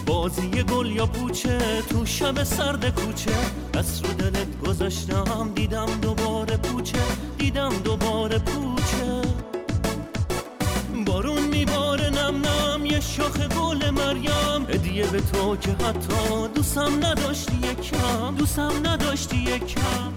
بازی گل یا پوچه تو شب سرد کوچه، دست رو دلت گذاشتم دیدم دوباره پوچه، دیدم دوباره پوچه. بارون میباره نم نم یه شاخ گل مریم، هدیه به تو که حتی دوستم نداشتی یکم، دوستم نداشتی یکم.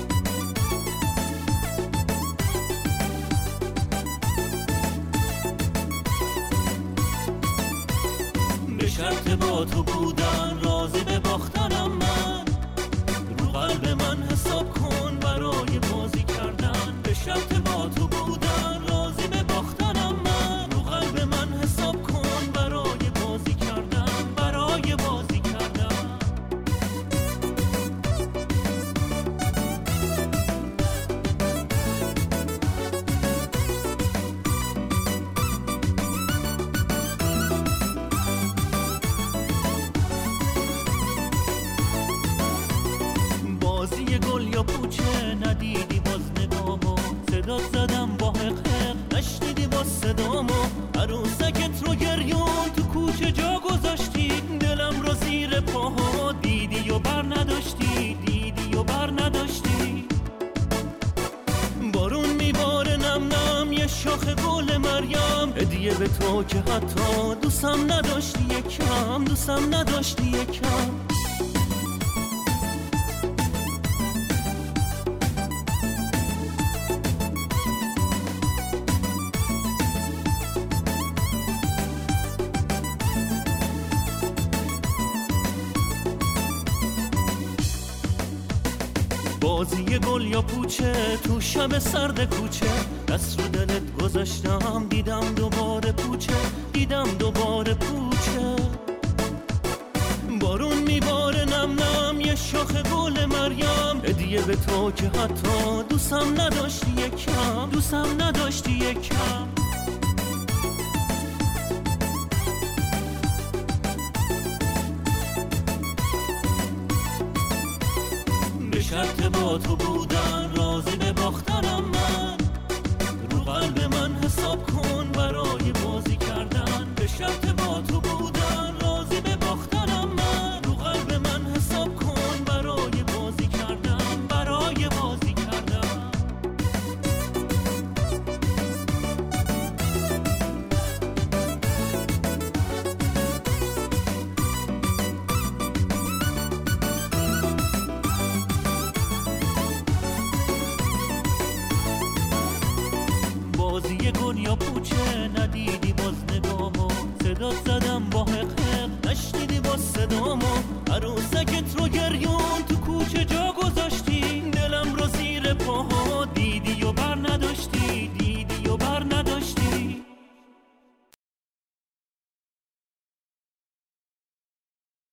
به شرط با تو بودن راضی به باختنم من، رو قلب من حساب کن برای بازی کردن. به شرط با تو بودن راضی به باختنم من، رو قلب من حساب کن برای بازی کردن، برای بازی کردن. بازی گل یا پوچه ندیدی باز نگامو، صدات زدم با حق نشنیدی با صدامو. عروسکت رو گریون تو کوچه جا گذاشتی، دلم رو زیر پاها دیدی و بر نداشتی، دیدی و بر نداشتی. بارون میباره نم نم یه شاخ گل مریم، هدیه به تو که حتی دوستم نداشتی یکم، دوستم نداشتی یکم. بازی گل یا پوچه تو شب سرد کوچه، دست رو دلت گذاشتم دیدم دوباره پوچه، دیدم دوباره پوچه. بارون میباره نم نم یه شاخ گل مریم، هدیه به تو که حتی دوستم نداشتی یکم، دوستم نداشتی یکم. به شرط با تو بودن راضی به باختنم من، رو قلب من حساب کن برای بازی کردن. به شرط با تو بودن راضی به باختنم من، رو قلب من حساب کن برای بازی کردن، برای بازی کردن. بازی گل یا پوچه ندیدی باز نگامو، صدات